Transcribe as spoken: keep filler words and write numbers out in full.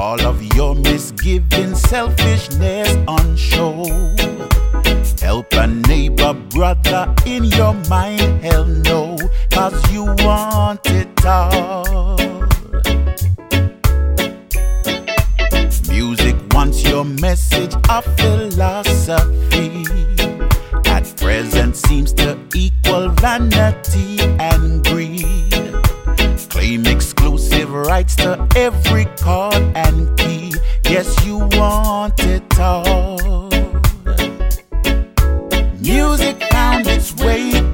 All of your misgivings, selfishness on show. Help a neighbor, brother, in your mind, hell no, cause you want it all. Music wants your message of philosophy. At present seems to equal vanity and greed. Claim exclusive rights to every chord and key. Yes, you want it all. Music found its way